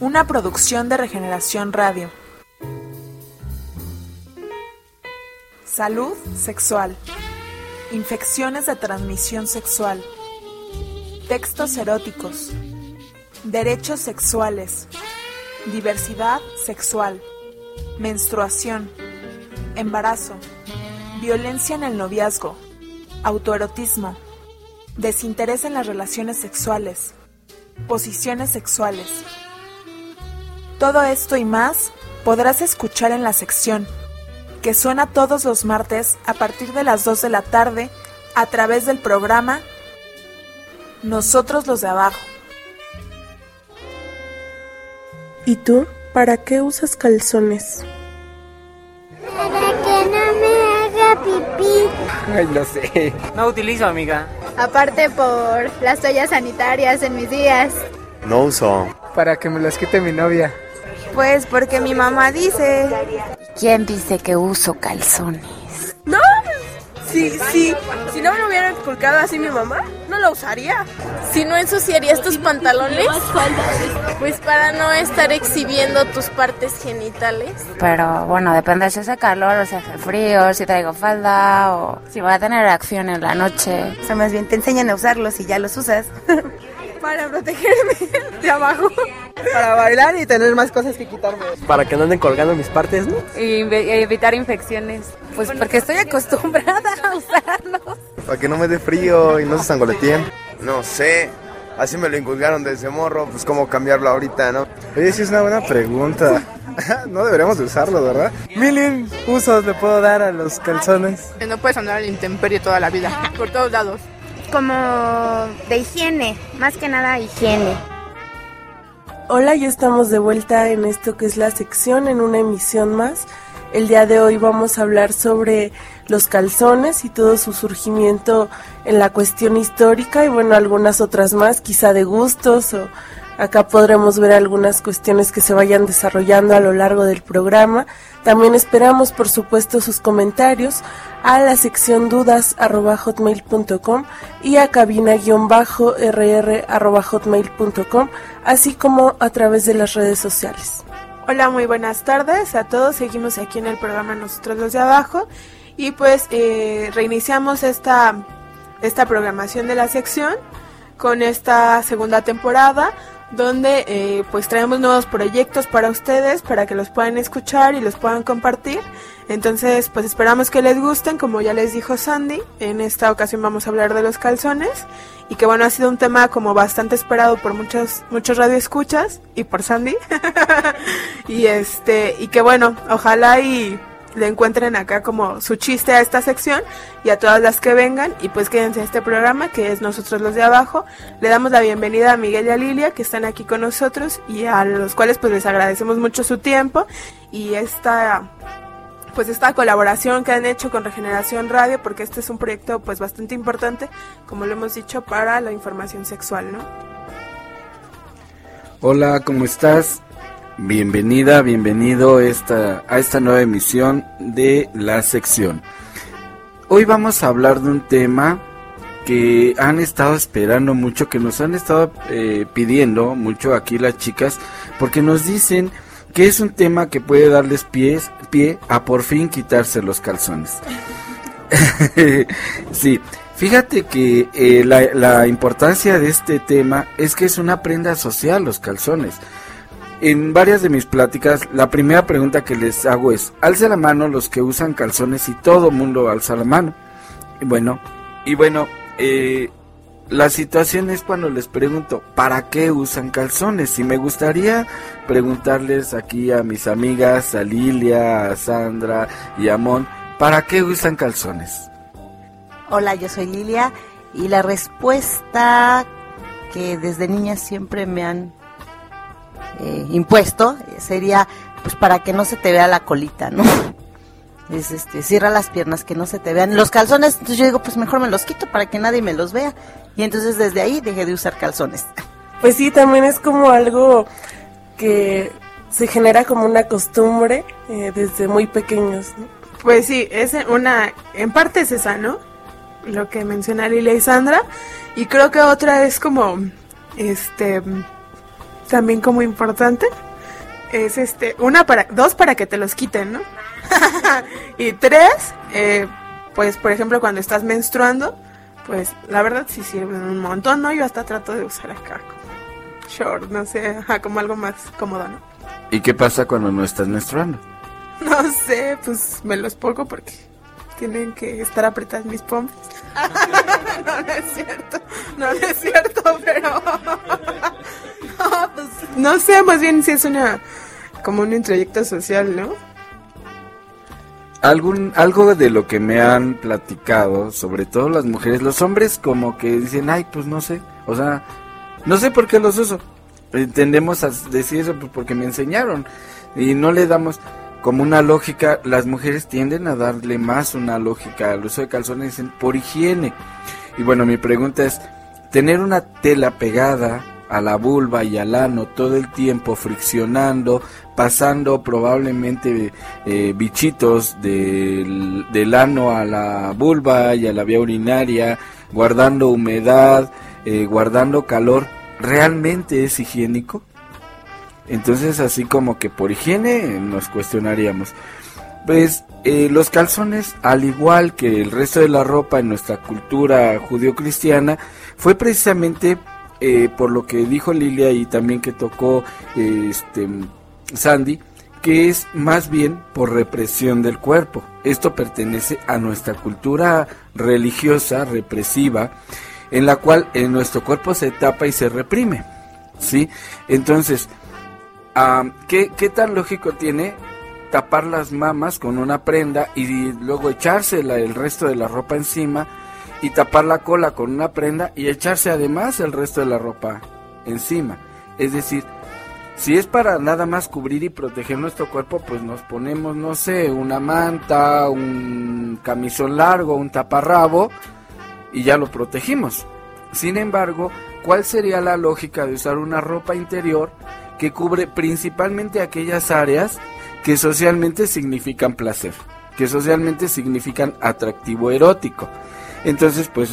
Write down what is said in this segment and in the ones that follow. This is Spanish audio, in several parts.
una producción de Regeneración Radio. Salud sexual, infecciones de transmisión sexual, textos eróticos, derechos sexuales, diversidad sexual, menstruación, embarazo, violencia en el noviazgo, autoerotismo, desinterés en las relaciones sexuales, posiciones sexuales. Todo esto y más podrás escuchar en la sección, que suena todos los martes a partir de las 2 de la tarde a través del programa Nosotros los de Abajo. ¿Y tú? ¿Para qué usas calzones? Para que no me haga pipí. Ay, no sé. No utilizo, amiga. Aparte por las toallas sanitarias en mis días. No uso. Para que me las quite mi novia. Pues porque mi mamá dice. ¿Quién dice que uso calzones? No, sí. Si no me lo hubiera inculcado así mi mamá, no lo usaría. Si no ensuciarías tus pantalones, pues para no estar exhibiendo tus partes genitales. Pero bueno, depende si hace calor o si hace frío, si traigo falda o si voy a tener acción en la noche. O sea, más bien te enseñan a usarlos y ya los usas. Para protegerme de abajo. Para bailar y tener más cosas que quitarme. Para que no anden colgando mis partes, ¿no? Y evitar infecciones. Pues porque estoy acostumbrada a usarlos. Para que no me dé frío y no se sangoleteen. No sé, así me lo inculcaron desde morro, pues cómo cambiarlo ahorita, ¿no? Oye, sí es una buena pregunta. No deberíamos de usarlo, ¿verdad? Mil usos le puedo dar a los calzones. No puedes andar al intemperie toda la vida, por todos lados. Como de higiene, más que nada higiene. Hola, ya estamos de vuelta en esto que es la sección, en una emisión más. El día de hoy vamos a hablar sobre los calzones y todo su surgimiento en la cuestión histórica y bueno, algunas otras más, quizá de gustos o acá podremos ver algunas cuestiones que se vayan desarrollando a lo largo del programa. También esperamos, por supuesto, sus comentarios a la sección dudas@hotmail.com y a cabina-rr@hotmail.com, así como a través de las redes sociales. Hola, muy buenas tardes a todos. Seguimos aquí en el programa Nosotros los de Abajo y pues reiniciamos esta programación de la sección con esta segunda temporada donde pues traemos nuevos proyectos para ustedes para que los puedan escuchar y los puedan compartir. Entonces pues esperamos que les gusten, como ya les dijo Sandy. En esta ocasión vamos a hablar de los calzones y que bueno, ha sido un tema como bastante esperado por muchos radioescuchas y por Sandy. y que bueno, ojalá y le encuentren acá como su chiste a esta sección y a todas las que vengan y pues quédense a este programa que es Nosotros los de Abajo. Le damos la bienvenida a Miguel y a Lilia que están aquí con nosotros y a los cuales pues les agradecemos mucho su tiempo y esta colaboración que han hecho con Regeneración Radio, porque este es un proyecto pues bastante importante, como lo hemos dicho, para la información sexual, ¿no? Hola, ¿cómo estás? Bienvenida, bienvenido a esta nueva emisión de la sección. Hoy vamos a hablar de un tema que han estado esperando mucho, que nos han estado pidiendo mucho aquí las chicas, porque nos dicen que es un tema que puede darles pie a por fin quitarse los calzones. Sí, fíjate que la importancia de este tema es que es una prenda social, los calzones. En varias de mis pláticas, la primera pregunta que les hago es: alza la mano los que usan calzones, y todo mundo alza la mano. Y bueno, la situación es cuando les pregunto ¿para qué usan calzones? Y me gustaría preguntarles aquí a mis amigas, a Lilia, a Sandra y a Mon, ¿para qué usan calzones? Hola, yo soy Lilia y la respuesta que desde niña siempre me han impuesto sería pues para que no se te vea la colita, ¿no? Es cierra las piernas, que no se te vean los calzones. Entonces yo digo, pues mejor me los quito para que nadie me los vea. Y entonces desde ahí dejé de usar calzones. Pues sí, también es como algo que se genera como una costumbre desde muy pequeños, ¿no? Pues sí, en parte es esa, ¿no? Lo que menciona Lilia y Sandra. Y creo que otra es como, también como importante es dos para que te los quiten, ¿no? Y 3, pues por ejemplo cuando estás menstruando, pues la verdad sí sirven un montón, ¿no? Yo hasta trato de usar acá como short, no sé, como algo más cómodo, ¿no? ¿Y qué pasa cuando no estás menstruando? No sé, pues me los pongo porque tienen que estar apretadas mis pompas. No es cierto, pero no, pues, no sé, más bien si es como un introyecto social, ¿no? Algo de lo que me han platicado, sobre todo las mujeres, los hombres como que dicen, ay, pues no sé, o sea, no sé por qué los uso. Tendemos a decir eso porque me enseñaron y no le damos como una lógica. Las mujeres tienden a darle más una lógica al uso de calzones, dicen por higiene. Y bueno, mi pregunta es, tener una tela pegada a la vulva y al ano todo el tiempo, friccionando, pasando probablemente bichitos del ano a la vulva y a la vía urinaria, guardando humedad, guardando calor, ¿realmente es higiénico? Entonces así como que por higiene nos cuestionaríamos. Pues los calzones, al igual que el resto de la ropa en nuestra cultura judio-cristiana, fue precisamente por lo que dijo Lilia y también que tocó Sandy, que es más bien por represión del cuerpo. Esto pertenece a nuestra cultura religiosa represiva, en la cual nuestro cuerpo se tapa y se reprime, ¿sí? Entonces, ¿qué tan lógico tiene tapar las mamas con una prenda y luego echarse el resto de la ropa encima, y tapar la cola con una prenda y echarse además el resto de la ropa encima? Es decir, si es para nada más cubrir y proteger nuestro cuerpo, pues nos ponemos, no sé, una manta, un camisón largo, un taparrabo y ya lo protegimos. Sin embargo, ¿cuál sería la lógica de usar una ropa interior que cubre principalmente aquellas áreas que socialmente significan placer, que socialmente significan atractivo erótico? Entonces, pues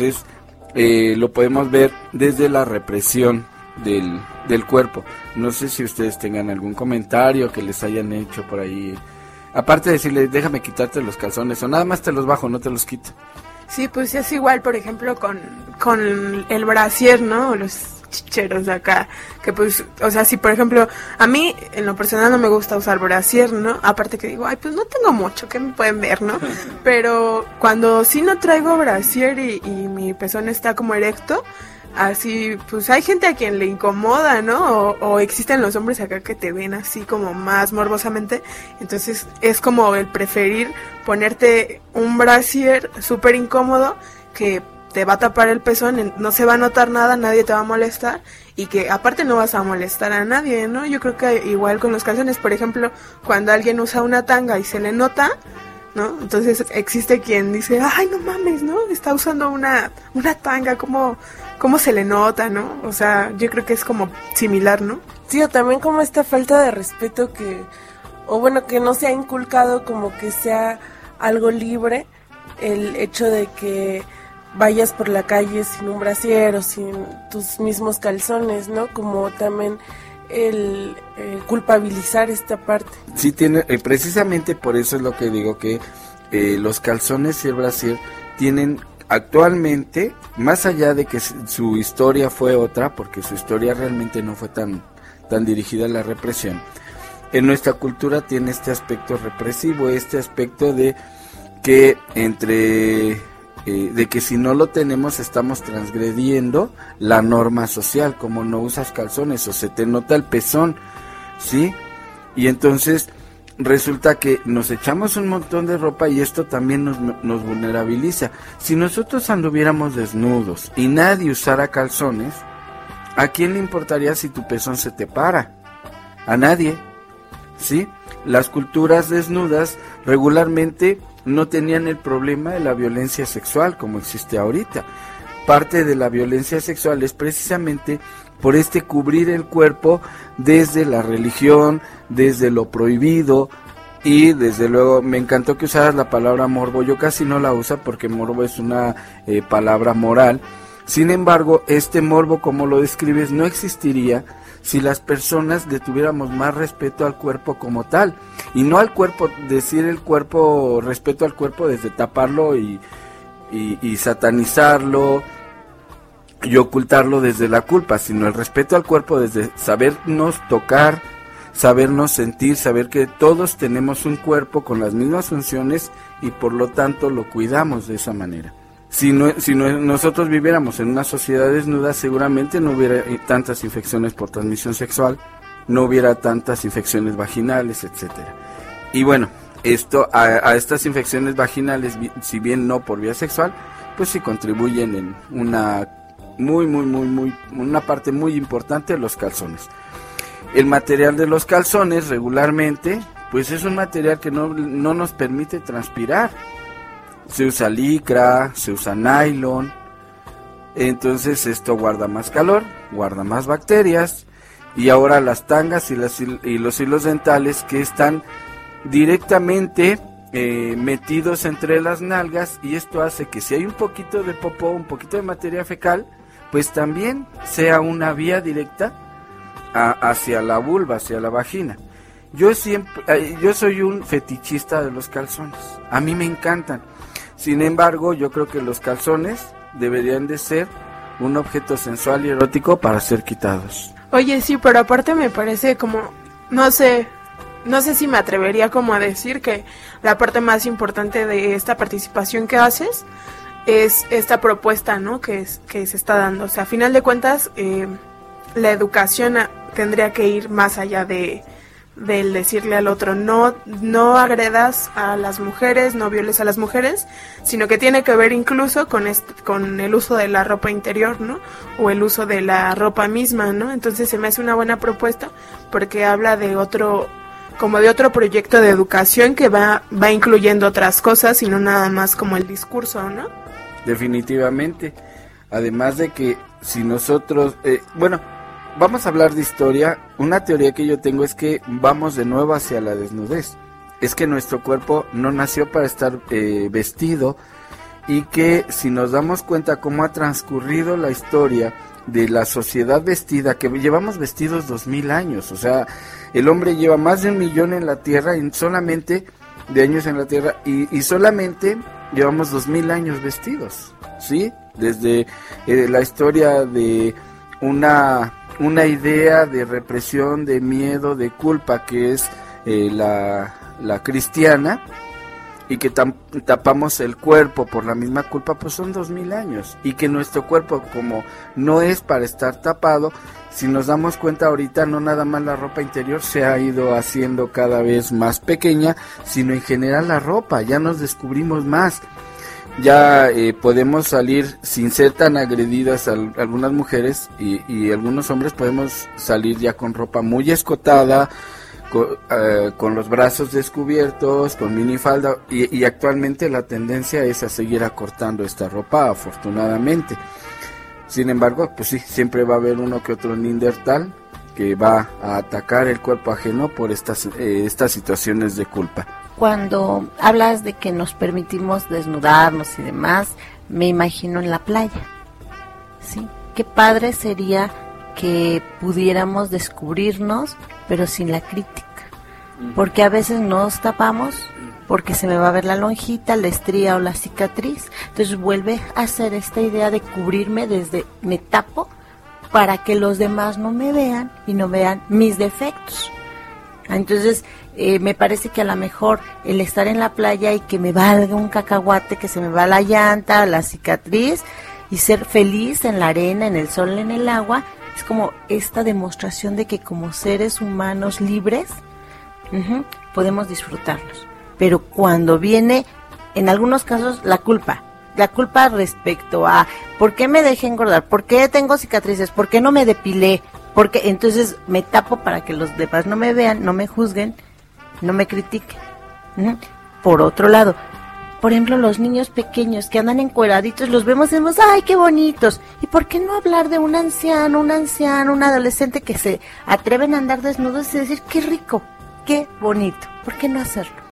lo podemos ver desde la represión del cuerpo. No sé si ustedes tengan algún comentario que les hayan hecho por ahí, aparte de decirle, déjame quitarte los calzones, o nada más te los bajo, no te los quito. Sí, pues es igual, por ejemplo, con el brasier, ¿no? O los chicheros de acá, que pues, o sea, si por ejemplo, a mí en lo personal no me gusta usar brasier, ¿no? Aparte que digo, ay, pues no tengo mucho, que me pueden ver, ¿no? Pero cuando sí no traigo brasier y mi pezón está como erecto, así, pues hay gente a quien le incomoda, ¿no? O existen los hombres acá que te ven así como más morbosamente, entonces es como el preferir ponerte un brasier súper incómodo que te va a tapar el pezón, no se va a notar nada, nadie te va a molestar y que aparte no vas a molestar a nadie, ¿no? Yo creo que igual con los calzones, por ejemplo, cuando alguien usa una tanga y se le nota, ¿no? Entonces existe quien dice, ay, no mames, ¿no? Está usando una tanga, ¿cómo se le nota, ¿no? O sea, yo creo que es como similar, ¿no? Sí, o también como esta falta de respeto que no se ha inculcado, como que sea algo libre, el hecho de que vayas por la calle sin un brasier o sin tus mismos calzones, ¿no? Como también el culpabilizar esta parte. Sí, precisamente por eso es lo que digo, que los calzones y el brasier tienen actualmente, más allá de que su historia fue otra, porque su historia realmente no fue tan dirigida a la represión, en nuestra cultura tiene este aspecto represivo, este aspecto de que de que si no lo tenemos estamos transgrediendo la norma social, como no usas calzones o se te nota el pezón, ¿sí? Y entonces resulta que nos echamos un montón de ropa y esto también nos vulnerabiliza. Si nosotros anduviéramos desnudos y nadie usara calzones, ¿a quién le importaría si tu pezón se te para? A nadie, ¿sí? Las culturas desnudas regularmente no tenían el problema de la violencia sexual como existe ahorita. Parte de la violencia sexual es precisamente por cubrir el cuerpo desde la religión, desde lo prohibido, y desde luego me encantó que usaras la palabra morbo. Yo casi no la uso porque morbo es una palabra moral. Sin embargo, este morbo, como lo describes, no existiría si las personas le tuviéramos más respeto al cuerpo como tal, y no al cuerpo, decir el cuerpo, respeto al cuerpo desde taparlo y satanizarlo y ocultarlo desde la culpa, sino el respeto al cuerpo desde sabernos tocar, sabernos sentir, saber que todos tenemos un cuerpo con las mismas funciones y por lo tanto lo cuidamos de esa manera. Si nosotros viviéramos en una sociedad desnuda, seguramente no hubiera tantas infecciones por transmisión sexual, no hubiera tantas infecciones vaginales, etcétera. Y bueno, esto a estas infecciones vaginales, si bien no por vía sexual, pues sí contribuyen en una parte muy importante, los calzones. El material de los calzones regularmente, pues es un material que no nos permite transpirar. Se usa licra, se usa nylon, entonces esto guarda más calor, guarda más bacterias, y ahora las tangas y los hilos dentales que están directamente metidos entre las nalgas, y esto hace que si hay un poquito de popó, un poquito de materia fecal, pues también sea una vía directa hacia la vulva, hacia la vagina. Yo soy un fetichista de los calzones, a mí me encantan. Sin embargo, yo creo que los calzones deberían de ser un objeto sensual y erótico para ser quitados. Oye, sí, pero aparte me parece como, no sé si me atrevería como a decir que la parte más importante de esta participación que haces es esta propuesta, ¿no? Que se está dando. O sea, a final de cuentas, la educación tendría que ir más allá del decirle al otro no agredas a las mujeres, no violes a las mujeres, sino que tiene que ver incluso con el uso de la ropa interior, ¿no? O el uso de la ropa misma, ¿no? Entonces se me hace una buena propuesta porque habla de otro proyecto de educación que va incluyendo otras cosas y no nada más como el discurso, ¿no? Definitivamente. Además de que si nosotros, vamos a hablar de historia. Una teoría que yo tengo es que vamos de nuevo hacia la desnudez. Es que nuestro cuerpo no nació para estar vestido, y que si nos damos cuenta cómo ha transcurrido la historia de la sociedad vestida, que llevamos vestidos 2000 años, o sea, el hombre lleva más de 1 millón en la tierra, solamente de años en la tierra, y solamente llevamos 2000 años vestidos, ¿sí? Desde la historia de una idea de represión, de miedo, de culpa, que es la cristiana, y que tapamos el cuerpo por la misma culpa, pues son 2000 años, y que nuestro cuerpo, como no es para estar tapado, si nos damos cuenta ahorita, no nada más la ropa interior se ha ido haciendo cada vez más pequeña, sino en general la ropa, ya nos descubrimos más. Ya podemos salir sin ser tan agredidas algunas mujeres, y algunos hombres podemos salir ya con ropa muy escotada, con los brazos descubiertos, con minifalda, y actualmente la tendencia es a seguir acortando esta ropa, afortunadamente. Sin embargo, pues sí, siempre va a haber uno que otro neandertal que va a atacar el cuerpo ajeno por estas situaciones de culpa. Cuando hablas de que nos permitimos desnudarnos y demás, me imagino en la playa, ¿sí? Qué padre sería que pudiéramos descubrirnos, pero sin la crítica, porque a veces nos tapamos porque se me va a ver la lonjita, la estría o la cicatriz, entonces vuelve a hacer esta idea de cubrirme desde me tapo para que los demás no me vean y no vean mis defectos. Entonces me parece que a lo mejor el estar en la playa y que me valga un cacahuate, que se me va la llanta, la cicatriz, y ser feliz en la arena, en el sol, en el agua, es como esta demostración de que como seres humanos libres podemos disfrutarlos. Pero cuando viene, en algunos casos, la culpa respecto a ¿por qué me dejé engordar? ¿Por qué tengo cicatrices? ¿Por qué no me depilé? Porque entonces me tapo para que los demás no me vean, no me juzguen, no me critiquen. Por otro lado, por ejemplo, los niños pequeños que andan encueraditos, los vemos y decimos, ¡ay, qué bonitos! ¿Y por qué no hablar de un anciano, un adolescente que se atreven a andar desnudos y decir, qué rico, qué bonito? ¿Por qué no hacerlo?